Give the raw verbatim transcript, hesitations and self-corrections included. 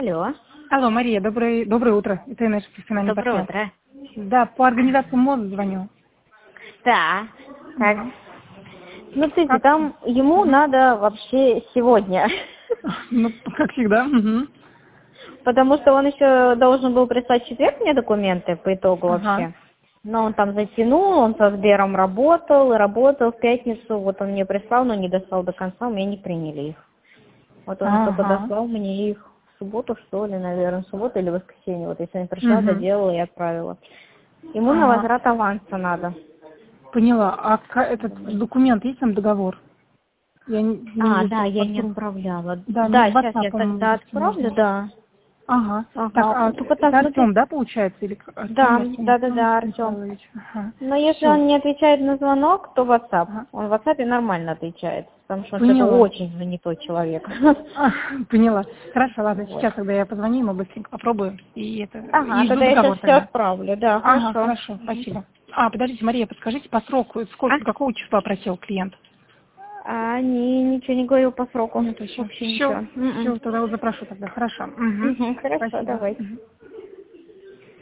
Алло. Алло, Мария, доброе, доброе утро. Это наш профессиональный Доброе партнер. утро. Да, по организации МОЗ звоню. Да. Так. Мгм. Смотрите, Как? там ему надо вообще сегодня. Ну, как всегда. Мгм. Потому что он еще должен был прислать в четверг мне документы по итогу Ага. вообще. Но он там затянул, он со Сбером работал, и работал в пятницу. Вот он мне прислал, но не дослал до конца, у меня не приняли их. Вот он только Ага. дослал мне их в субботу, что ли, наверное, в субботу или в воскресенье. Вот я сегодня пришла, Мгм. доделала и отправила. Ему на Ага. возврат аванса надо. Поняла. А ка- этот документ, есть там договор? Я не, не А, да, вижу. я не Открою. отправляла. Да, мне Да, в сейчас WhatsApp, я по-моему, тогда вывести отправлю, можно. да. Ага. Так, Ага. а Только это так, Артем, смотри. да, получается? Или к- Артем, Да, Артем, да, да, Артем да, Артем. Михайлович? Ага. Но если Все. он не отвечает на звонок, то WhatsApp. Ага. Он в WhatsApp нормально отвечает, потому что он что-то Поняла. очень занятой человек. А, поняла. Хорошо, ладно, Вот. сейчас тогда я позвоню ему, быстренько попробую. И это Ага, и жду тогда я сейчас договор все тогда. отправлю, да, Ага, хорошо. хорошо, спасибо. А, подождите, Мария, подскажите по сроку, А? сколько, какого числа просил клиент? А, не, ничего не говорил по сроку. Нет еще. Вообще Все, ничего. М-м. все, тогда вот запрошу тогда. Хорошо. Угу. Мгм, хорошо, Спасибо. давай. Мгм.